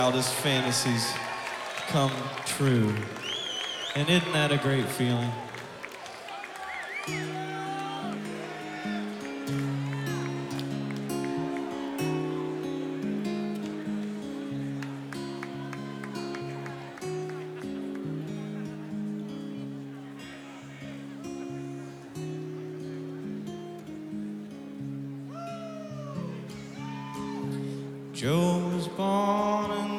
wildest fantasies come true. And isn't that a great feeling? Joe was born in